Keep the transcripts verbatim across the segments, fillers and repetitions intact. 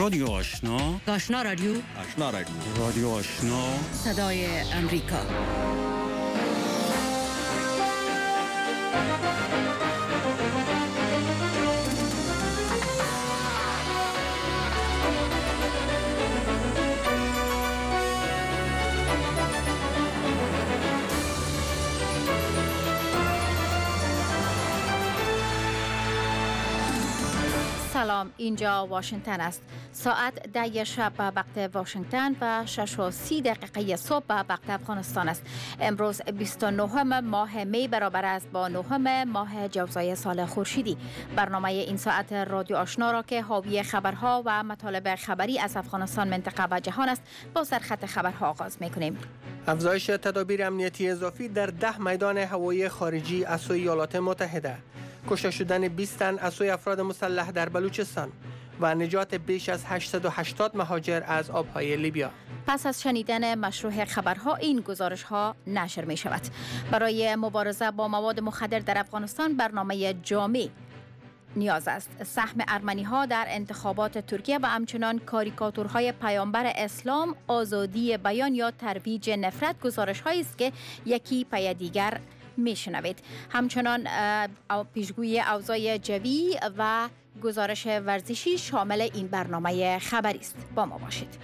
رادیو آشنا، آشنا رادیو، آشنا رادیو، رادیو آشنا، صدای امریکا. سلام، اینجا واشنگتن است. ساعت ده شب به وقت واشنگتن و شش و سی دقیقه صبح به وقت افغانستان است. امروز بیست و نه ماه می برابر است با نه ماه جوزای سال خورشیدی. برنامه این ساعت رادیو آشنا را که حاوی خبرها و مطالب خبری از افغانستان، منطقه و جهان است، با سرخط خبرها آغاز می‌کنیم. افزایش تدابیر امنیتی اضافی در ده میدان هوایی خارجی از سوی ایالات متحده، کشته شدن بیست تن از سوی افراد مسلح در بلوچستان و نجات بیش از هشتصد و هشتاد مهاجر از آبهای لیبیا. پس از شنیدن مشروع خبرها این گزارش ها نشر می شود. برای مبارزه با مواد مخدر در افغانستان برنامه جامع نیاز است. سهم ارمنی ها در انتخابات ترکیه و همچنان کاریکاتورهای پیامبر اسلام، آزادی بیان یا ترویج نفرت گزارش هایی است که یکی پی دیگر میشنوید. همچنان پیشگویی اوضاع جوی و گزارش ورزشی شامل این برنامه خبری است. با ما باشید.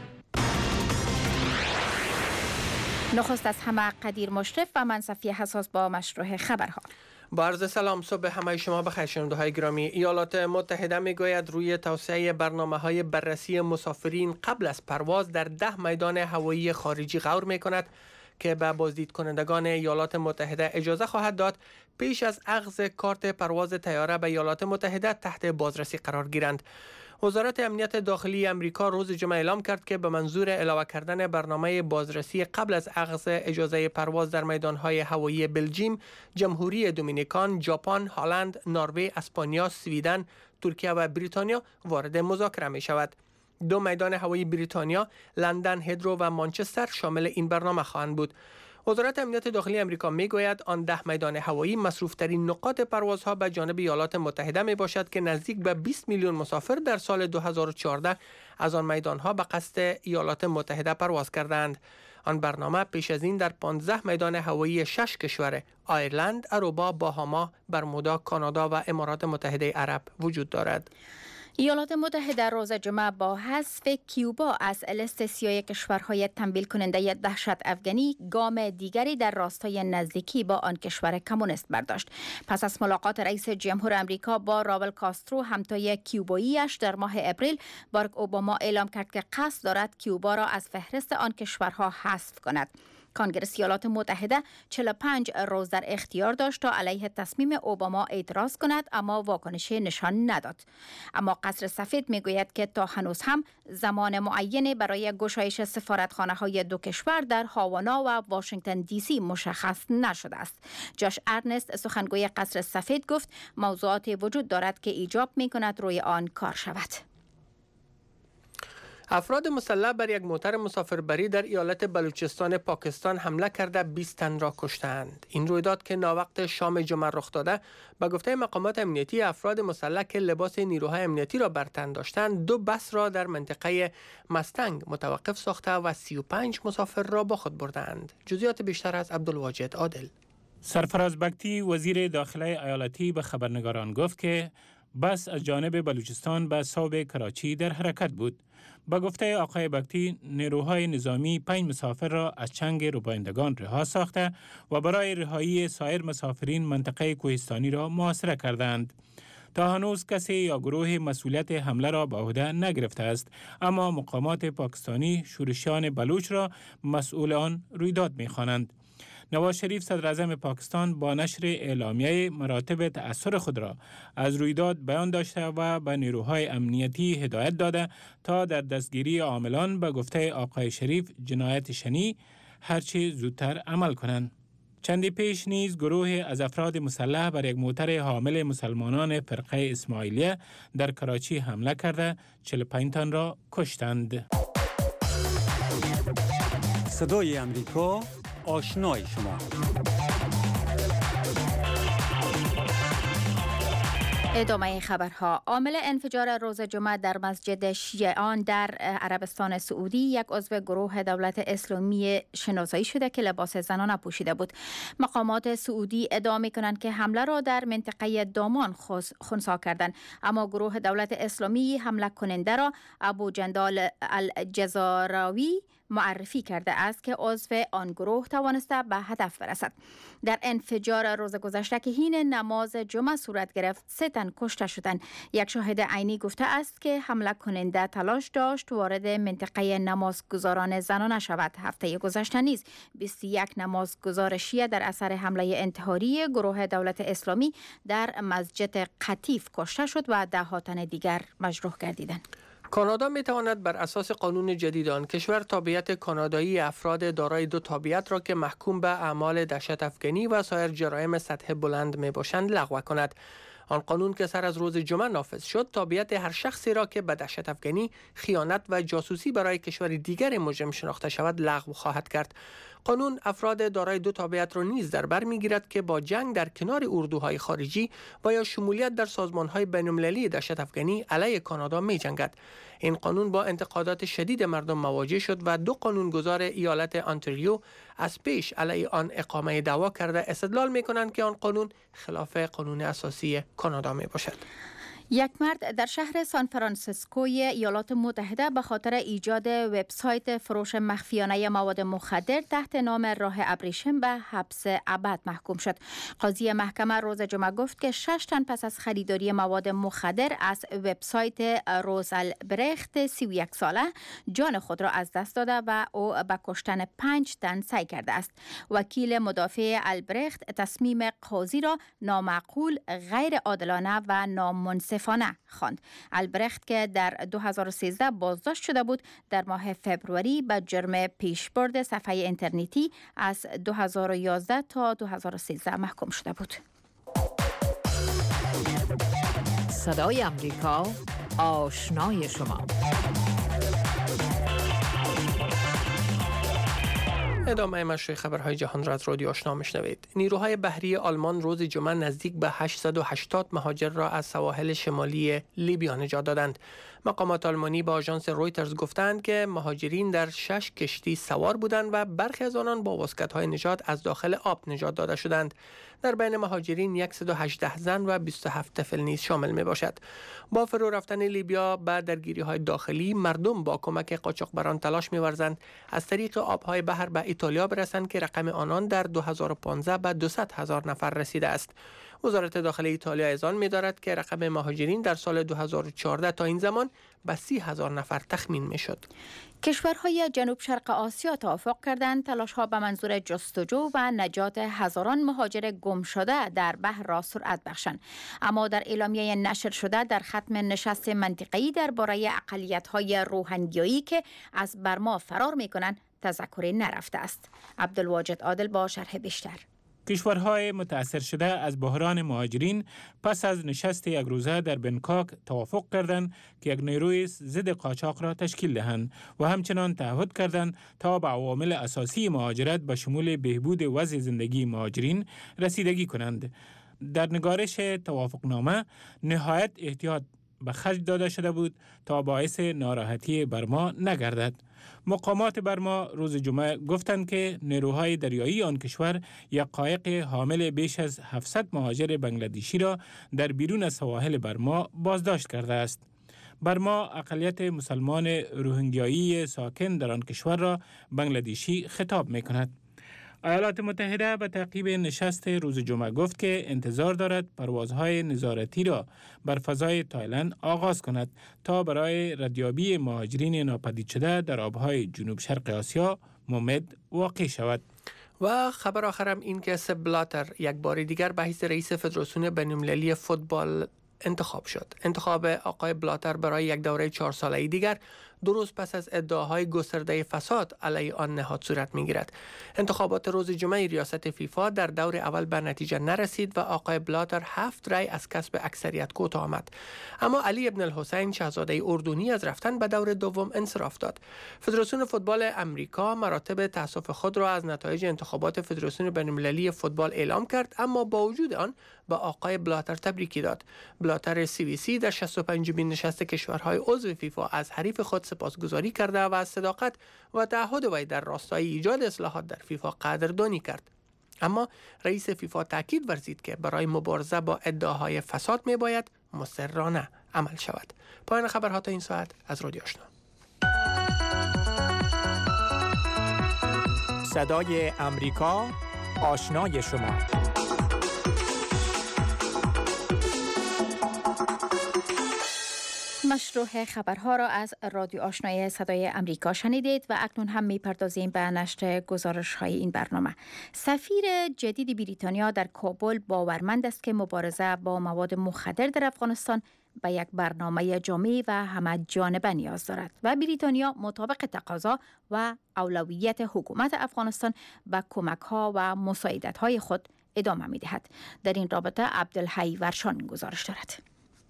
نخست از همه قدیر مشرف و من صفیه حساس با مشروع خبرها. با عرض سلام، صبح همه شما بخیر. شنونده‌های گرامی، ایالات متحده میگوید روی توسعه برنامه‌های بررسی مسافرین قبل از پرواز در ده میدان هوایی خارجی غور می‌کند که به بازدید کنندگان ایالات متحده اجازه خواهد داد پیش از اخذ کارت پرواز طیاره به ایالات متحده تحت بازرسی قرار گیرند. وزارت امنیت داخلی امریکا روز جمعه اعلام کرد که به منظور علاوه کردن برنامه بازرسی قبل از اخذ اجازه پرواز در میدانهای هوایی بلژیم، جمهوری دومینیکان، ژاپن، هلند، نروژ، اسپانیا، سویدن، ترکیه و بریتانیا وارد مذاکره می شود. دو میدان هوایی بریتانیا، لندن هیدرو و مانچستر شامل این برنامه خواهند بود. وزارت امنیت داخلی امریکا میگوید آن ده میدان هوایی مصروف ترین نقاط پروازها به جانب ایالات متحده می باشد که نزدیک به بیست میلیون مسافر در سال دو هزار و چهارده از آن میدانها به قصد ایالات متحده پرواز کردند. آن برنامه پیش از این در پانزده میدان هوایی شش کشور آیرلند، اروپا، باهاما، برمودا، کانادا و امارات متحده عرب وجود دارد. ایالات متحده روز جمعه با حذف کیوبا از لیست سیاه کشورهای تمویل کننده دهشت افغانی گام دیگری در راستای نزدیکی با آن کشور کمونیست برداشت. پس از ملاقات رئیس جمهور امریکا با راول کاسترو همتای کیوباییش در ماه اپریل، باراک اوباما اعلام کرد که قصد دارد کیوبا را از فهرست آن کشورها حذف کند. کنگره ایالات متحده چهل و پنج روز در اختیار داشت تا علیه تصمیم اوباما اعتراض کند، اما واکنشی نشان نداد. اما قصر سفید میگوید که تا هنوز هم زمان معینی برای گشایش سفارتخانه های دو کشور در هاوانا و واشنگتن دی سی مشخص نشده است. جاش ارنست، سخنگوی قصر سفید، گفت موضوعات وجود دارد که ایجاب میکند روی آن کار شود. افراد مسلح بر یک موتر مسافربری در ایالت بلوچستان پاکستان حمله کرده بیست تن را کشتند. این رویداد که ناوقت شام جمعه رخ داده، به گفته مقامات امنیتی افراد مسلح که لباس نیروهای امنیتی را بر تن داشتند، دو بس را در منطقه مستنگ متوقف ساخته و سی و پنج مسافر را با خود بردند. جزئیات بیشتر از عبدالواجد عادل. سرفراز بگتی، وزیر داخله ایالتی، به خبرنگاران گفت که بس از جانب بلوچستان به صوب کراچی در حرکت بود. با گفته آقای بگتی، نیروهای نظامی پنج مسافر را از چنگ ربایندگان رها ساخته و برای رهایی سایر مسافرین منطقه کوهستانی را محاصره کردند. تا هنوز کسی یا گروه مسئولیت حمله را به عهده نگرفته است، اما مقامات پاکستانی شورشیان بلوچ را مسئول آن رویداد می‌خوانند. نواز شریف صدر اعظم پاکستان با نشر اعلامیه مراتب تأثیر خود را از رویداد بیان داشته و به نیروهای امنیتی هدایت داده تا در دستگیری عاملان به گفته آقای شریف جنایت شنی هرچی زودتر عمل کنند. چندی پیش نیز گروه از افراد مسلح بر یک موتر حامل مسلمانان فرقه اسماعیلیه در کراچی حمله کرده چهل و پنج تن را کشتند. صدای امریکا، آشنای شما. ادامه خبرها. عامل انفجار روز جمعه در مسجد شیعان در عربستان سعودی یک عضو گروه دولت اسلامی شناسایی شده که لباس زنانه پوشیده بود. مقامات سعودی ادعا می‌کنند که حمله را در منطقه دامان خنثی کردند، اما گروه دولت اسلامی حمله کننده را ابو جندال الجزاراوی معرفی کرده است که عضو آن گروه توانسته به هدف برسد. در انفجار روز گذشته که حین نماز جمعه صورت گرفت، سه تن کشته شدند. یک شاهد عینی گفته است که حمله کننده تلاش داشت وارد منطقه نمازگزاران زنانه شود. هفته گذشته نیز بیست و یک نمازگزار شیعه در اثر حمله انتحاری گروه دولت اسلامی در مسجد قطیف کشته شد و ده ها تن دیگر مجروح گردیدند. کانادا می تواند بر اساس قانون جدید آن کشور تابعیت کانادایی افراد دارای دو تابعیت را که محکوم به اعمال دهشت افکنی و سایر جرایم سطح بلند می باشند لغو کند. آن قانون که سر از روز جمعه نافذ شد، تابعیت هر شخصی را که به دهشت افکنی، خیانت و جاسوسی برای کشور دیگر مجرم شناخته شود لغو خواهد کرد. قانون افراد دارای دو تابعیت را نیز در بر می‌گیرد که با جنگ در کنار اردوهای خارجی و یا شمولیت در سازمان‌های بین‌المللی دهشت افکنی علیه کانادا می‌جنگد. این قانون با انتقادات شدید مردم مواجه شد و دو قانونگذار ایالت آنتاریو از پیش علیه آن اقامه دعوا کرده استدلال می‌کنند که آن قانون خلاف قانون اساسی کانادا میباشد. یک مرد در شهر سان فرانسیسکوی ایالات متحده به خاطر ایجاد وبسایت فروش مخفیانه مواد مخدر تحت نام راه ابریشم به حبس ابد محکوم شد. قاضی محکمه روز جمعه گفت که شش تن پس از خریداری مواد مخدر از وبسایت روزال برخت سی و یک ساله جان خود را از دست داده و او به کشتن پنج تن سعی کرده است. وکیل مدافع البرخت تصمیم قاضی را نامعقول، غیر عادلانه و نامنصف خواند. البرخت که در دو هزار و سیزده بازداشت شده بود، در ماه فبروری به جرم پیشبرد صفحه اینترنتی از دو هزار و یازده تا دو هزار و سیزده محکوم شده بود. صدای امریکا، آشنای شما. ادامه مشروع خبرهای جهان را از رادیو آشنا میشنوید. نیروهای بحری آلمان روز جمعه نزدیک به هشتصد و هشتاد مهاجر را از سواحل شمالی لیبیا نجات دادند. مقامات آلمانی با آژانس رویترز گفتند که مهاجرین در شش کشتی سوار بودند و برخی از آنان با واسکت‌های نجات از داخل آب نجات داده شدند. در بین مهاجرین صد و هجده زن و بیست و هفت طفل نیز شامل می باشد. با فرو رفتن لیبیا به درگیری‌های داخلی، مردم با کمک قاچاقبران تلاش می‌ورزند از طریق آب‌های بحر به ایتالیا برسند که رقم آنان در دو هزار و پانزده به دویست هزار نفر رسیده است. وزارت داخلی ایتالیا اذعان می‌دارد که رقم مهاجرین در سال دو هزار و چهارده تا این زمان به سی هزار نفر تخمین می‌شد. کشورهای جنوب شرق آسیا توافق کردند تلاش‌ها به منظور جستجو و نجات هزاران مهاجر گم شده در بحر را سرعت بخشند. اما در اعلامیه نشر شده در ختم نشست منطقه‌ای درباره اقلیت‌های روهینگیایی که از برما فرار می‌کنند تذکری نرفته است. عبدالواجد عادل با شرح بیشتر. کشورهای متاثر شده از بحران مهاجرین پس از نشست یک روزه در بنکاک توافق کردند که یک نیروی ضد قاچاق را تشکیل دهند و همچنان تعهد کردند تا به عوامل اساسی مهاجرت به شمول بهبود وضع زندگی مهاجرین رسیدگی کنند. در نگارش توافقنامه نهایت احتیاط به خرج داده شده بود تا باعث ناراحتی برما نگردد. مقامات برما روز جمعه گفتند که نیروهای دریایی آن کشور یک قایق حامل بیش از هفتصد مهاجر بنگلادشی را در بیرون از سواحل برما بازداشت کرده است. برما اقلیت مسلمان روهینگیایی ساکن در آن کشور را بنگلادشی خطاب می‌کند. ایالات متحده به تعقیب نشست روز جمعه گفت که انتظار دارد پروازهای نظارتی را بر فضای تایلند آغاز کند تا برای ردیابی مهاجرین ناپدید شده در آبهای جنوب شرق آسیا ممد واقع شود. و خبر آخرم این که سپ بلاتر یک بار دیگر به حیث رئیس فدراسیون بین‌المللی فوتبال انتخاب شد. انتخاب آقای بلاتر برای یک دوره چهار ساله دیگر درست پس از ادعاهای گسترده فساد علیه آن نهاد صورت می‌گیرد. انتخابات روز جمعه ریاست فیفا در دور اول به نتیجه نرسید و آقای بلاتر هفت رای از کسب اکثریت کوتاه آمد. اما علی ابن الحسین شاهزاده اردنی از رفتن به دور دوم انصراف داد. فدراسیون فوتبال امریکا مراتب تأسف خود را از نتایج انتخابات فدراسیون بین‌المللی فوتبال اعلام کرد، اما با وجود آن با آقای بلاتر تبریکی داد. بلاتر سی وی سی در شصت و پنجمین نشست کشورهای عضو فیفا از حریف خود سپاسگزاری کرده و از صداقت و تعهد وی در راستای ایجاد اصلاحات در فیفا قدردانی کرد. اما رئیس فیفا تاکید ورزید که برای مبارزه با ادعاهای فساد می باید مصرانه عمل شود. پایان خبرها تا این ساعت از رادیو آشنا. صدای امریکا، آشنای شما. مشروع خبرها را از رادیو آشنای صدای امریکا شنیدید و اکنون هم میپردازیم به نشر گزارش های این برنامه. سفیر جدید بریتانیا در کابل باورمند است که مبارزه با مواد مخدر در افغانستان به یک برنامه جامع و همه جانبه نیاز دارد و بریتانیا مطابق تقاضا و اولویت حکومت افغانستان به کمک ها و مساعدت های خود ادامه می دهد. در این رابطه عبدالحی ورشان گزارش دارد.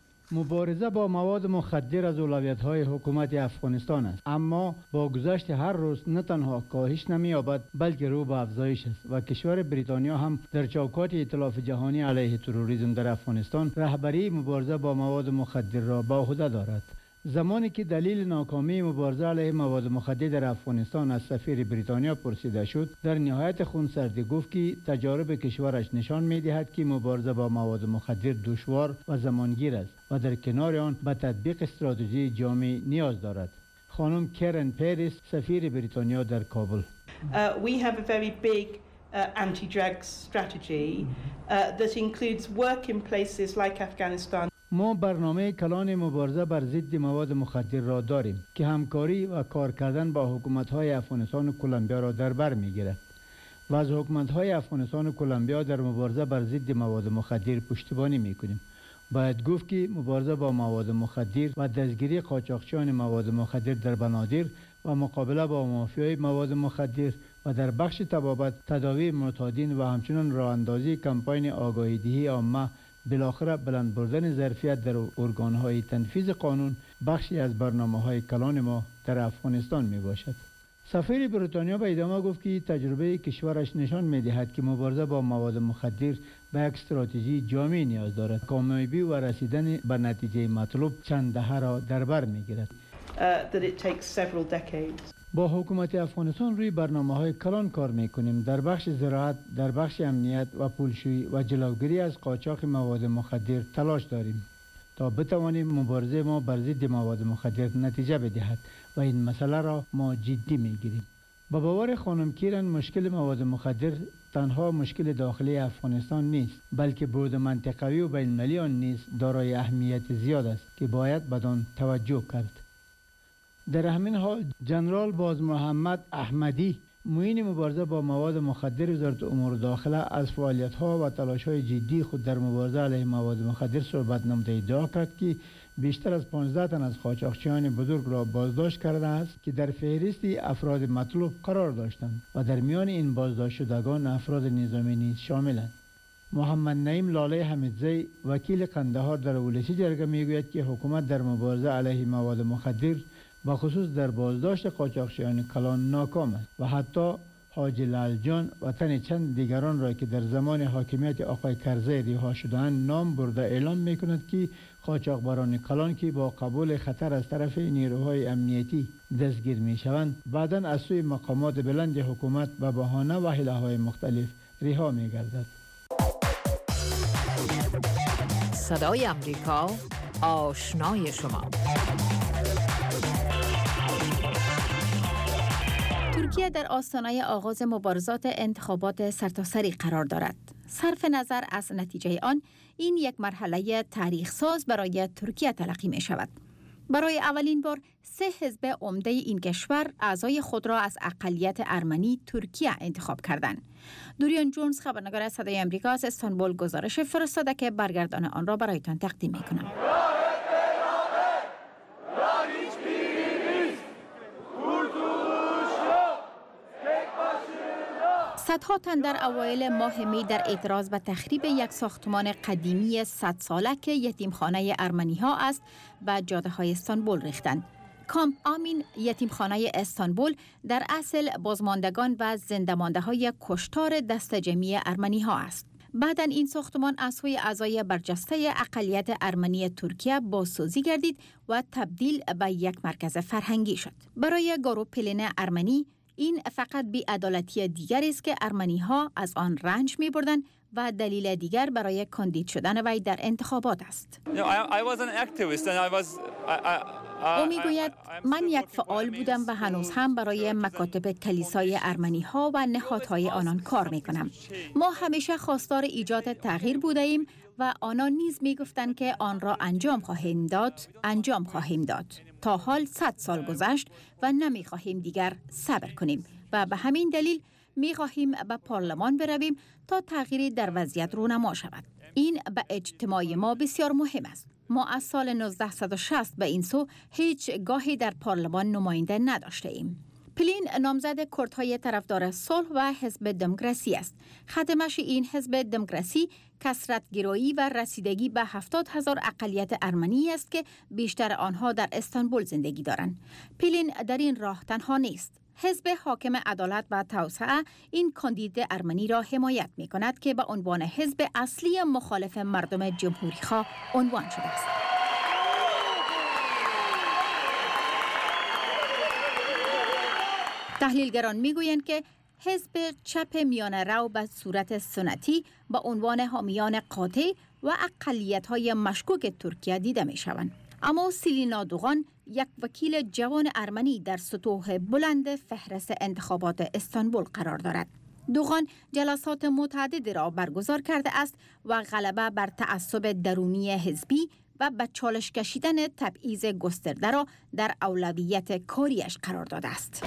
مبارزه با مواد مخدر از اولویت‌های حکومت افغانستان است، اما با گذشت هر روز نه تنها کاهش نمی‌یابد بلکه رو به افزایش است و کشور بریتانیا هم در چوکات ائتلاف جهانی علیه تروریسم در افغانستان رهبری مبارزه با مواد مخدر را به عهده دارد. زمانی که دلیل ناکامی مبارزه علیه مواد مخدر در افغانستان از سفیر بریتانیا پرسیده شد، در نهایت خونسردی گفت که تجارب کشورش نشان می‌دهد که مبارزه با مواد مخدر دشوار و زمانگیر است و در کنار آن به تطبیق استراتژی جامع نیاز دارد. خانم کرن پریس، سفیر بریتانیا در کابل: Uh, we have a very big uh, anti-drug strategy uh, that includes work in places like Afghanistan. ما برنامه کلان مبارزه بر ضد مواد مخدر را داریم که همکاری و کار کردن با حکومت‌های افغانستان و کلمبیا را در بر می‌گیرد و از حکومت‌های افغانستان و کلمبیا در مبارزه بر ضد مواد مخدر پشتیبانی می‌کنیم. باید گفت که مبارزه با مواد مخدر و دستگیری قاچاقچیان مواد مخدر در بنادر و مقابله با مافیای مواد مخدر و در بخش تبابت تداوی معتادین و همچنین راه اندازی کمپاین آگاهی دهی عامه بالاخره بلند بردن ظرفیت در ارگان‌های تنفیذ قانون بخشی از برنامه‌های کلان ما در افغانستان میباشد. سفیر بریتانیا به ادامه گفت که تجربه کشورش نشان می‌دهد که مبارزه با مواد مخدر به یک استراتژی جامع نیاز دارد. کامیابی و رسیدن به نتیجه مطلوب چند دهه را در بر می‌گیرد. Uh, that it takes several decades. با حکومت افغانستان روی برنامه‌های کلان کار می‌کنیم. در بخش زراعت، در بخش امنیت و پولشویی و جلوگیری از قاچاق مواد مخدر تلاش داریم تا بتوانیم مبارزه ما بر ضد مواد مخدر نتیجه بدهد و این مسئله را ما جدی می‌گیریم. با باور خانم کیرن، مشکل مواد مخدر تنها مشکل داخلی افغانستان نیست، بلکه بعد منطقوی و بین‌المللی آن نیز دارای اهمیت زیاد است که باید بدان توجه کرد. در همین حال جنرال باز محمد احمدی، معین مبارزه با مواد مخدر وزارت امور داخله، از فعالیت‌ها و تلاش‌های جدی خود در مبارزه علیه مواد مخدر صحبت نموده ادعا کرد که بیشتر از پانزده تن از قاچاقچیان بزرگ را بازداشت کرده است که در فهرست افراد مطلوب قرار داشتند و در میان این بازداشت شدگان افراد نظامی نیز شاملند. محمد نعیم لاله حمیدزی، وکیل قندهار در ولسی جرگه میگوید که حکومت در مبارزه علیه مواد مخدر و خصوص در بازداشت قاچاقچیان کلان ناکام است و حتی حاجی لال جان و تن چند دیگران را که در زمان حاکمیت آقای کرزی رها شده‌اند نام برده اعلام می‌کند که قاچاقبران کلان که با قبول خطر از طرف نیروهای امنیتی دستگیر می‌شوند بعداً از سوی مقامات بلند حکومت به بهانه و حیله‌های مختلف رها می‌گردد. صدای امریکا، آشنای شما. ترکیه در آستانه آغاز مبارزات انتخابات سرتاسری قرار دارد. صرف نظر از نتیجه آن، این یک مرحله تاریخ ساز برای ترکیه تلقی می شود. برای اولین بار سه حزب عمده این کشور اعضای خود را از اقلیت ارمنی ترکیه انتخاب کردند. دوریان جونز، خبرنگار صدای امریکا از استانبول، گزارش فرستاده که برگردان آن را برایتان تقدیم می کنم. صدها تن در اوایل ماه می در اعتراض به تخریب یک ساختمان قدیمی صد ساله که یتیمخانه ارمنی ها است به جاده های استانبول ریختند. کامپ آمین یتیمخانه استانبول در اصل بازماندگان و زنده‌مانده های کشتار دست جمعی ارمنی ها است. بعداً این ساختمان از سوی اعضای برجسته اقلیت ارمنی ترکیه بازسازی گردید و تبدیل به یک مرکز فرهنگی شد. برای گروه پلین ارمنی این فقط بی‌عدالتی دیگری است که ارمنی ها از آن رنج می بردن و دلیل دیگر برای کاندید شدن وی در انتخابات است. او می گوید من یک فعال بودم و هنوز هم برای مکاتب کلیسای ارمنی ها و نهادهای آنان کار می کنم. ما همیشه خواستار ایجاد تغییر بوده ایم و آنان نیز می گفتند که آن را انجام خواهیم داد، انجام خواهیم داد. تا حال صد سال گذشت و نمی خواهیم دیگر صبر کنیم و به همین دلیل می خواهیم به پارلمان برویم تا تغییری در وضعیت رونما شود. این به اجتماع ما بسیار مهم است. ما از سال نوزده شصت به این سو هیچ گاهی در پارلمان نماینده نداشته ایم. پلین نامزد کردهای طرفدار صلح و حزب دموکراسی است. ختمش این حزب دموکراسی کثرت‌گرایی و رسیدگی به هفتاد هزار اقلیت ارمنی است که بیشتر آنها در استانبول زندگی دارند. پلین در این راه تنها نیست. حزب حاکم عدالت و توسعه این کاندید ارمنی را حمایت می کند که به عنوان حزب اصلی مخالف مردم جمهوری‌خواه عنوان شده است. تحلیلگران میگویند که حزب چپ میانه رو به صورت سنتی به عنوان حامیان قاطع و اقلیت‌های مشکوک ترکیه دیده می‌شوند. اما سیلینا دوغان یک وکیل جوان ارمنی در سطوح بلند فهرست انتخابات استانبول قرار دارد. دوغان جلسات متعددی را برگزار کرده است و غلبه بر تعصب درونی حزبی و به چالش کشیدن تبعیض گسترده را در اولویت کاریش قرار داده است.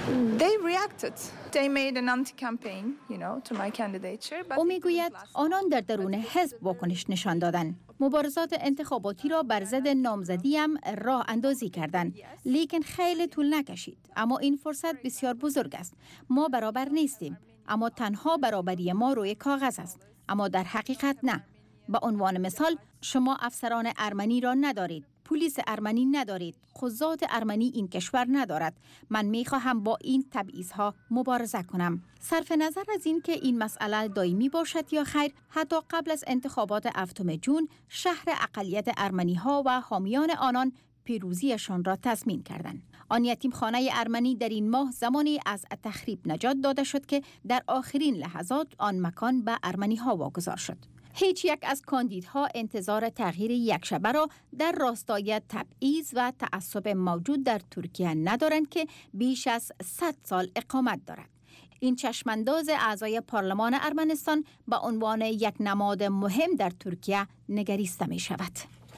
او میگوید آنان در درون حزب واکنش نشان دادند. مبارزات انتخاباتی را بر ضد نامزدیم راه اندازی کردند، لیکن خیلی طول نکشید. اما این فرصت بسیار بزرگ است. ما برابر نیستیم، اما تنها برابری ما روی کاغذ است، اما در حقیقت نه. به عنوان مثال شما افسران ارمنی را ندارید، پلیس ارمنی ندارید، قضات ارمنی این کشور ندارد. من میخواهم با این تبعیض‌ها مبارزه کنم. صرف نظر از این که این مسئله دائمی باشد یا خیر، حتی قبل از انتخابات هفتم جون شهر اقلیت ارمنی ها و حامیان آنان پیروزیشان را تضمین کردند. آن یتیمخانه ارمنی در این ماه زمانی از تخریب نجات داده شد که در آخرین لحظات آن مکان به ارمنی ها واگذار شد. هیچ یک از کاندیدها انتظار تغییر یک شبه را در راستای تبعیض و تعصب موجود در ترکیه ندارند که بیش از صد سال اقامت دارد. این چشمانداز اعضای پارلمان ارمنستان به عنوان یک نماد مهم در ترکیه نگریسته می شود.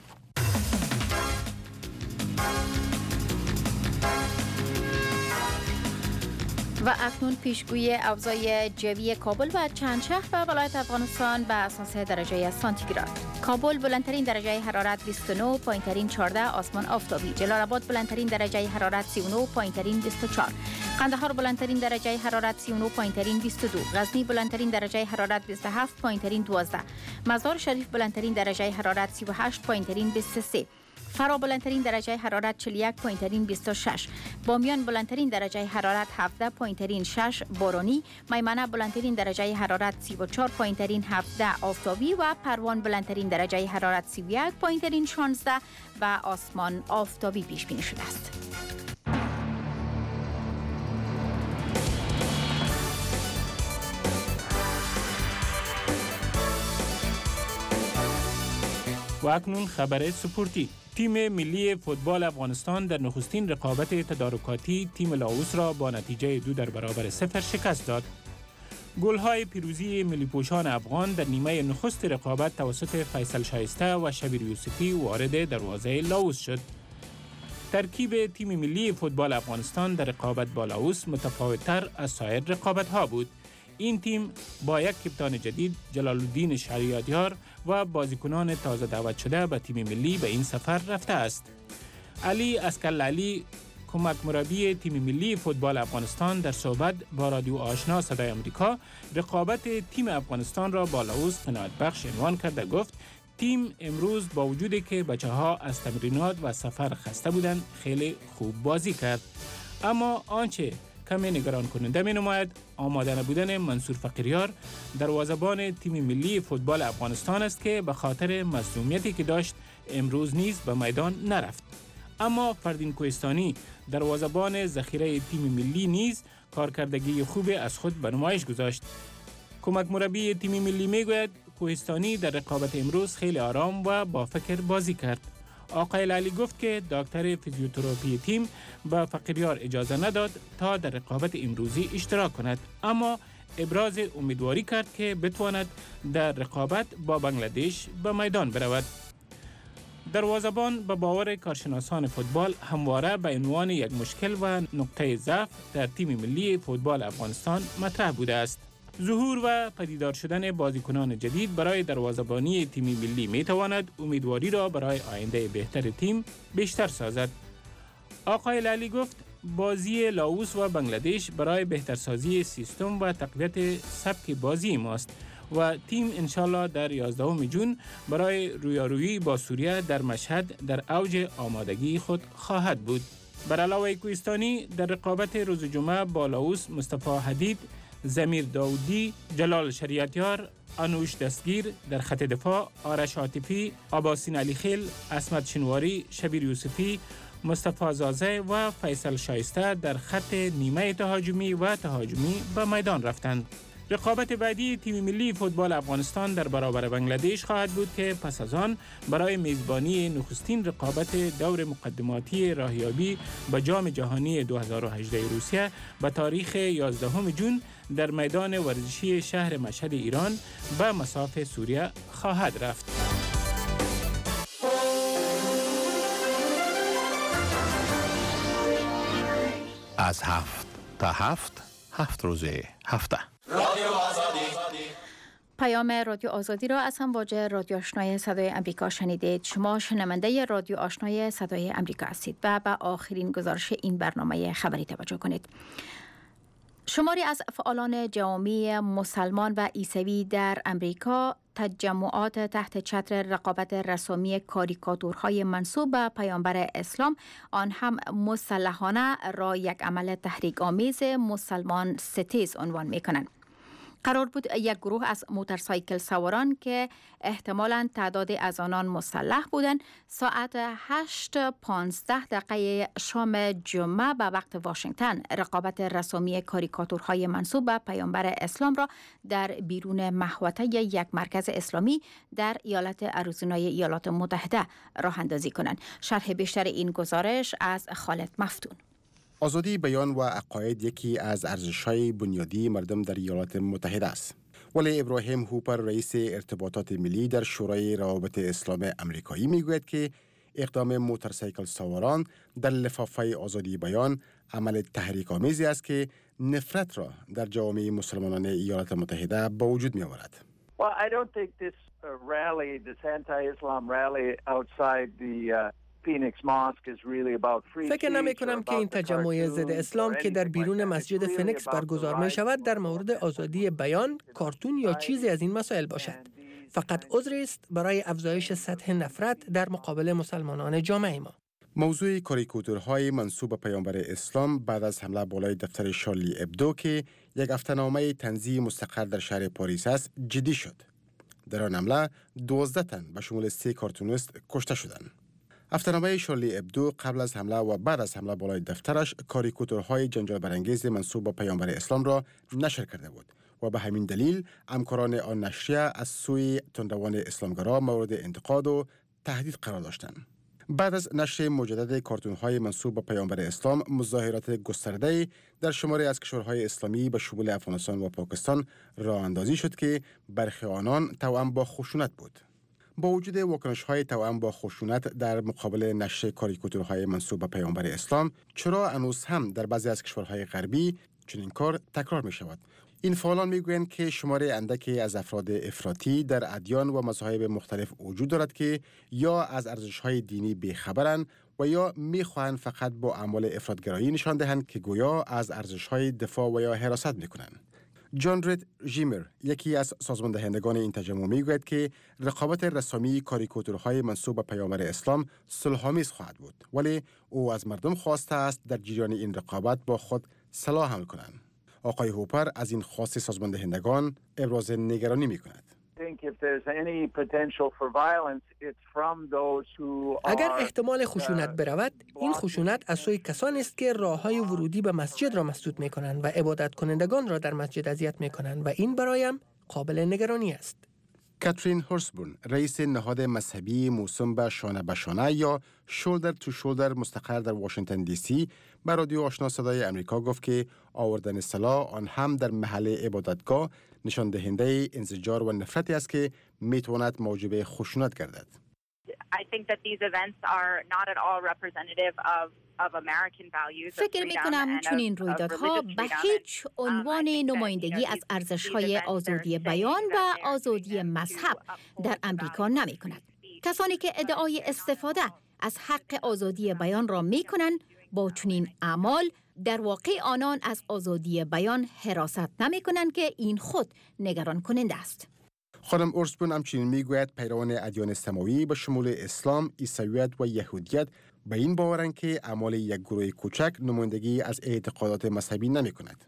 و اکنون پیشگویی اوضاع جوی کابل و چند شهر و ولایت افغانستان به اساس درجه سانتیگراد. کابل بلندترین درجه حرارت بیست و نه، پایینترین چهارده، آسمان آفتابی. جلال‌آباد بلندترین درجه حرارت سی و نه، پایینترین بیست و چهار. قندهار بلندترین درجه حرارت سی و نه، پایینترین بیست و دو. غزنی بلندترین درجه حرارت بیست و هفت، پایینترین دوازده. مزار شریف بلندترین درجه حرارت سی و هشت، پایینترین بیست و سه. فرا بلندترین درجه حرارت چهل و یک، پایینترین بیست و شش. بامیان بلندترین درجه حرارت هفده، پایینترین شش، بارانی. میمنه بلندترین درجه حرارت سی و چهار، پایینترین هفده، آفتابی. و پروان بلندترین درجه حرارت سی و یک، پایینترین شانزده و آسمان آفتابی پیش بینی شده است. و اکنون خبر سپورتی. تیم ملی فوتبال افغانستان در نخستین رقابت تدارکاتی تیم لاوس را با نتیجه دو در برابر صفر شکست داد. گل‌های پیروزی ملی پوشان افغان در نیمه نخست رقابت توسط فیصل شایسته و شبیر یوسفی وارد دروازه لاوس شد. ترکیب تیم ملی فوتبال افغانستان در رقابت با لاوس متفاوت‌تر از سایر رقابت‌ها بود. این تیم با یک کپتان جدید جلال الدین شهریاریار و بازیکنان تازه دعوت شده به تیم ملی به این سفر رفته است. علی اسکرعلی کمک مربی تیم ملی فوتبال افغانستان در صحبت با رادیو آشنا صدای آمریکا رقابت تیم افغانستان را با لاوس قناعت بخش عنوان کرده. گفت تیم امروز با وجودی که بچه ها از تمرینات و سفر خسته بودند خیلی خوب بازی کرد، اما آنچه کمی نگران کننده می نماید آماده نبودن منصور فقیریار دروازه‌بان تیم ملی فوتبال افغانستان است که به خاطر مصدومیتی که داشت امروز نیز به میدان نرفت. اما فردین کوهستانی دروازه‌بان ذخیره تیم ملی نیز کارکردگی خوب از خود به نمایش گذاشت. کمک مربی تیم ملی می گوید کوهستانی در رقابت امروز خیلی آرام و با فکر بازی کرد. آقای لالی گفت که دکتر فیزیوتراپی تیم به فقیریار اجازه نداد تا در رقابت امروزی اشتراک کند، اما ابراز امیدواری کرد که بتواند در رقابت با بنگلادش به میدان برود. دروازه‌بان به باور کارشناسان فوتبال همواره به عنوان یک مشکل و نقطه ضعف در تیم ملی فوتبال افغانستان مطرح بوده است. ظهور و پدیدار شدن بازیکنان جدید برای دروازه‌بانی تیم ملی می تواند امیدواری را برای آینده بهتر تیم بیشتر سازد. آقای لالی گفت بازی لاوس و بنگلادش برای بهترسازی سیستم و تقویت سبک بازی ماست و تیم انشالله در یازدهم جون برای رویارویی با سوریه در مشهد در اوج آمادگی خود خواهد بود. بر علاوه کوهستانی در رقابت روز جمعه با لاوس مصطفی حدید، زمیر داودی، جلال شریعتیار، انوش دستگیر در خط دفاع، آرش عاطفی، عباسین علی خیل، اسمت شنواری، شبیر یوسفی، مصطفی زازه و فیصل شایسته در خط نیمه تهاجمی و تهاجمی به میدان رفتند. رقابت بعدی تیم ملی فوتبال افغانستان در برابر بنگلادش خواهد بود که پس از آن برای میزبانی نخستین رقابت دور مقدماتی راهیابی به جام جهانی دو هزار و هجده روسیه به تاریخ یازدهم جون در میدان ورزشی شهر مشهد ایران به مساف سوریه خواهد رفت. از هفت تا هفت، هفت روزه هفته. پیام رادیو آزادی را از امواج رادیو آشنای صدای امریکا شنیدید. شما شنونده رادیو آشنای صدای امریکا هستید و به آخرین گزارش این برنامه خبری توجه کنید. شماری از فعالان جوامع مسلمان و عیسوی در امریکا تجمعات تحت چتر رقابت رسمی کاریکاتورهای منسوب به پیامبر اسلام، آن هم مسلحانه، را یک عمل تحریک‌آمیز مسلمان ستیز عنوان می‌کنند. قرار بود یک گروه از موتورسایکل سواران که احتمالاً تعداد از آنان مسلح بودند ساعت هشت و پانزده دقیقه شام جمعه به وقت واشنگتن رقابت رسمی کاریکاتورهای منسوب به پیامبر اسلام را در بیرون محوطه یک مرکز اسلامی در ایالت اریزونای ایالات متحده راه اندازی کنند. شرح بیشتر این گزارش از خالد مفتون. آزادی بیان و عقاید یکی از ارزش‌های بنیادی مردم در ایالات متحده است. ولی ابراهیم هوپر، رئیس ارتباطات ملی در شورای روابط اسلام امریکایی، میگوید که اقدام موتورسایکل سواران در لفافه آزادی بیان عمل تحریک‌آمیزی است که نفرت را در جامعه مسلمانان ایالات متحده به وجود می‌آورد. Well, I don't think this uh, rally, this anti-Islam rally outside the uh... فکر نمی کنم که این تجمع ضد اسلام که در بیرون مسجد فینیکس برگزار می شود در مورد آزادی بیان، کارتون یا چیزی از این مسائل باشد. فقط عذری است برای افزایش سطح نفرت در مقابل مسلمانان جامعه ما. موضوع کاریکاتورهای منسوب به پیامبر اسلام بعد از حمله بالای دفتر شارلی ابدو که یک هفته‌نامه طنزی مستقر در شهر پاریس است جدی شد. در آن حمله دوازده تن به شمول سه کارتونیست کشته شدند. هفته‌نامه شارلی ابدو قبل از حمله و بعد از حمله بالای دفترش کاریکاتورهای جنجال برانگیز منسوب به پیامبر اسلام را نشر کرده بود و به همین دلیل همکاران آن نشریه از سوی تندروان اسلامگرا مورد انتقاد و تهدید قرار داشتند. بعد از نشر مجدد کارتون‌های منسوب به پیامبر اسلام، مظاهرات گسترده در شماری از کشورهای اسلامی به شمول افغانستان و پاکستان راه اندازی شد که برخی آنان توأم با خشونت بود. با وجود واکنش‌های توأم با خشونت در مقابل نشر کاریکاتورهای منسوب به پیامبر اسلام، چرا هنوز هم در بعضی از کشورهای غربی چنین کار تکرار می‌شود؟ این فعالان می‌گویند که شمار اندکی از افراد افراطی در ادیان و مذاهب مختلف وجود دارد که یا از ارزش‌های دینی بی‌خبرند و یا میخواهند فقط با اعمال افراطگرایی نشان دهند که گویا از ارزش‌های دفاع و یا حراست میکنند. جان رید ژیمر، یکی از سازماندهندگان این تجمع، میگوید که رقابت رسامی کاریکاتورهای منسوب به پیامبر اسلام صلح‌آمیز خواهد بود، ولی او از مردم خواسته است در جریان این رقابت با خود صلاح حمل کنند. آقای هوپر از این خواست سازماندهندگان ابراز نگرانی میکند. اگر احتمال خشونت برود، این خشونت از سوی کسانی است که راههای ورودی به مسجد را مسدود می کنند و عبادت کنندگان را در مسجد اذیت می کنند و این برایم قابل نگرانی است. کاترین هورسبورن، رئیس نهاد مذهبی موسوم به شانه به شانه یا شولدر تو شولدر مستقر در واشنگتن دی سی، به رادیو آشنا صدای امریکا گفت که آوردن سلاح آن هم در محل عبادتگاه نشان دهنده انزجار و نفرتی است که میتواند موجب خشونت گردد. فکر می کنم چون این رویدادها به هیچ عنوان نمایندگی از ارزش‌های آزادی بیان و آزادی مذهب در امریکا نمی کند. کسانی که ادعای استفاده از حق آزادی بیان را می کنند با چنین اعمال در واقع آنان از آزادی بیان حراست نمی کنند که این خود نگران کننده است. خانم اورسبون همچنین میگوید پیروان ادیان سماوی به شمول اسلام، عیسویت و یهودیت به این باورند که اعمال یک گروه کوچک نمایندگی از اعتقادات مذهبی نمی کند.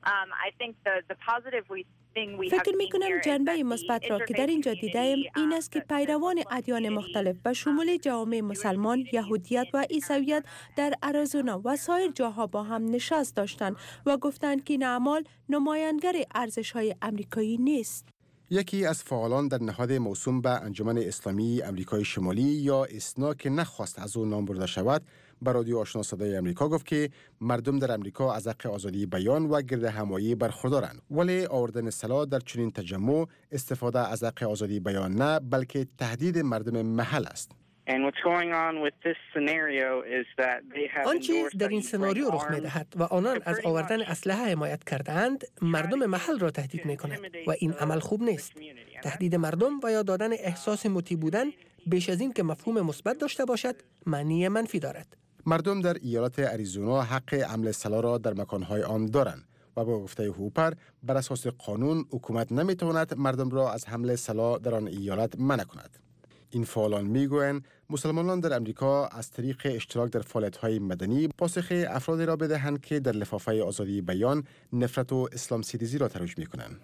فکر می کنم جنبه مثبت را که در اینجا دیدیم این است که پیروان ادیان مختلف به شمول جوامع مسلمان، یهودیت و عیسویت در اریزونا و سایر جاها با هم نشست داشتند و گفتند که این اعمال نمایانگر ارزش‌های امریکایی نیست. یکی از فعالان در نهاد موسوم به انجمن اسلامی امریکای شمالی یا اسنا که نخواست از او نام برده شود، به رادیو آشنا صدای امریکا گفت که مردم در امریکا از حق آزادی بیان و گردهمایی برخوردارند، ولی آوردن سلاح در چنین تجمع استفاده از حق آزادی بیان نه، بلکه تهدید مردم محل است. آنچه در این سناریو رخ می دهد و آنان از آوردن اسلحه حمایت کردند، مردم محل را تهدید می کنند و این عمل خوب نیست. تهدید مردم و یا دادن احساس مطیع بودن بیش از این که مفهوم مثبت داشته باشد، معنی منفی دارد. مردم در ایالت اریزونا حق حمل سلاح را در مکانهای عام دارند و با گفته هوپر بر اساس قانون حکومت نمیتواند مردم را از حمل سلاح در آن ایالت منع کند. این فعالان میگویند مسلمانان در امریکا از طریق اشتراک در فعالیت‌های مدنی پاسخ افرادی را بدهند که در لفافه آزادی بیان نفرت و اسلام ستیزی را ترویج میکنند.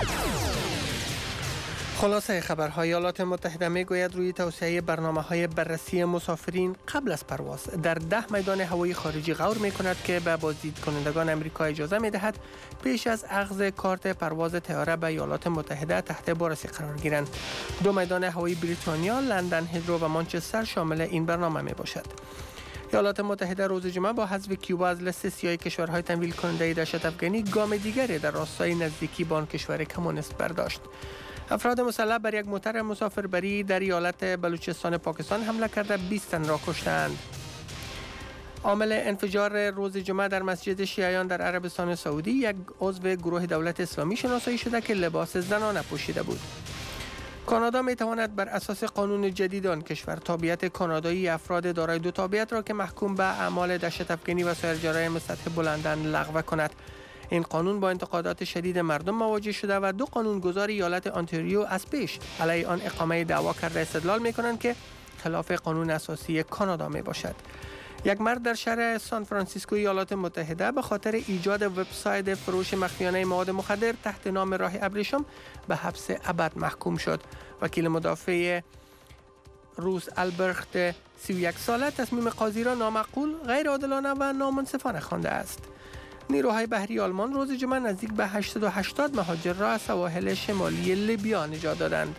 خلاصه خبرهای ایالات متحده میگوید روی توسعه برنامه‌های بررسی مسافرین قبل از پرواز در ده میدان هوایی خارجی غور می‌کند که به بازدید کنندگان امریکا اجازه می‌دهد پیش از اخذ کارت پرواز طیاره به ایالات متحده تحت بررسی قرار گیرند. دو میدان هوایی بریتانیا، لندن هیدرو و مانچستر شامل این برنامه میباشد. ایالات متحده روز جمعه با حذف کیوبا از لیست سیاه کشورهای تمویل کننده دهشت افغانی گام دیگری در راستای نزدیکی به آن کشور کمونیست برداشت. افراد مسلح بر یک موتر مسافربری در ایالت بلوچستان پاکستان حمله کرده بیست تن را کشتند. عامل انفجار روز جمعه در مسجد شیعیان در عربستان سعودی یک عضو گروه دولت اسلامی شناسایی شده که لباس زنانه پوشیده بود. کانادا می تواند بر اساس قانون جدید آن کشور تابعیت کانادایی افراد دارای دو تابعیت را که محکوم به اعمال دهشت افغانی و سایر جرایم سطح بلندند لغو کند. این قانون با انتقادات شدید مردم مواجه شده و دو قانونگذار ایالت آنتاریو از پیش علیه آن اقامه دعوا کرده استدلال می کنند که خلاف قانون اساسی کانادا می باشد. یک مرد در شهر سان فرانسیسکو ایالات متحده به خاطر ایجاد وبسایت فروش مخفیانه مواد مخدر تحت نام راه ابریشم به حبس ابد محکوم شد. وکیل مدافع روس البرخت سی و یک ساله تصمیم قاضی را نامعقول، غیر عادلانه و نامنصفانه خوانده است. نیروهای بحری آلمان روز جمعه نزدیک به هشتصد و هشتاد مهاجر را از سواحل شمالی لیبیا نجات دادند.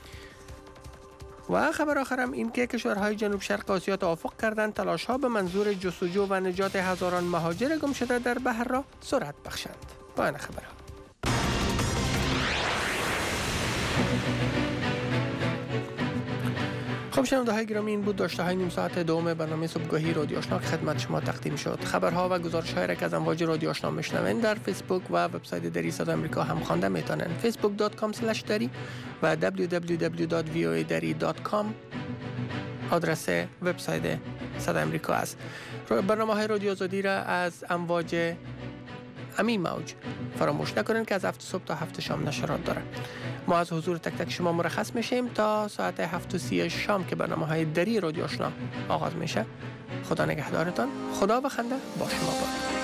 و خبر آخرم این که کشورهای جنوب شرق آسیا توافق کردند تلاش‌ها به منظور جستجو و نجات هزاران مهاجر گم شده در بحر را سرعت بخشند. پایان خبرها. خب شنونده های گرامی، این بود داشته های نیم ساعت دوم برنامه صبحگاهی رادیو آشنا که خدمت شما تقدیم شد. خبرها و گزارش های را که از امواج رادیو آشنا میشنوین در فیسبوک و وبسایت دری صدای آمریکا هم خوانده میتونن. فیسبوک دات کام اسلش دری و دبلیو دبلیو دبلیو دات وی او ای دری دات کام آدرس وبسایت صدای امریکا است. برنامه های رادیو آزادی را از امواج همین موج فراموش نکنید که از هفت صبح تا هفت شام نشرات داره. ما از حضور تک تک شما مرخص میشیم تا ساعت هفت و سی شام که برنامه های دری رادیو آشنا آغاز میشه. خدا نگهدارتان. خدا و خنده با شما باد.